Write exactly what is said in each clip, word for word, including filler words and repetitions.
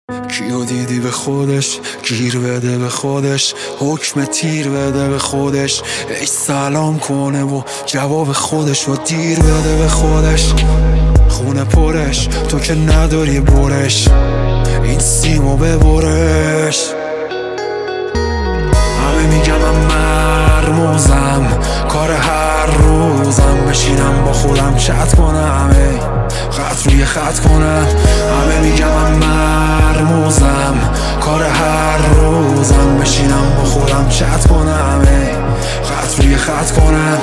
کیو دیدی به خودش گیر بده به خودش، حکم تیر بده به خودش، ای سلام کنه و جواب خودش رو دیر بده به خودش. خونه پرش تو که نداری برش، این سیمو ببرش. همه میگم من مرموزم، کار هر روزم بشینم با خودم چت کنم، ای خط روی خط کنم. همه میگم من مرموزم، کار هر روزم بشینم با خودم چت کنم، ای خط روی خط کنم.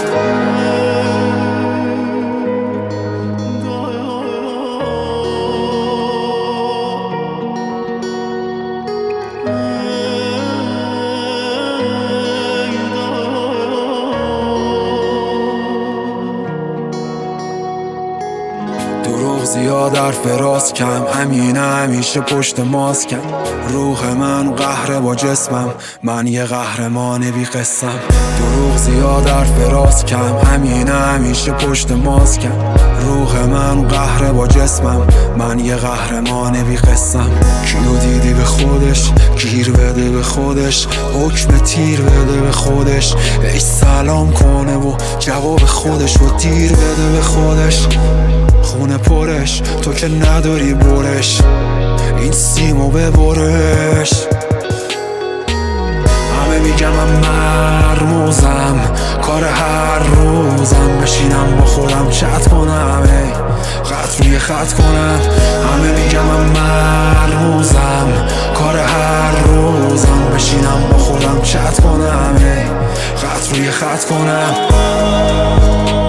دروغ زیاد حرف راست کم، همینه همیشه پشت ماسکم. روح من قهره با جسمم، من یه قهرمان بی قسم. دروغ زیاد حرف راست کم، همینه همیشه پشت ماسکم. روح من قهره با جسمم، من یه قهرمان بی قسم. کیو دیدی به خودش گیر بده به خودش، حکم تیر بده به خودش، ای سلام کنه و جواب خودش رو دیر بده به خودش. خونه پرش تو که نداری برش، این سیمو ببرش. همه میگم من مرموزم، کار هر روزم بشینم با خودم چت کنم، ای خط روی خط کنم. همه میگم من مرموزم، کار هر روزم بشینم با خودم چت کنم، ای خط روی خط کنم.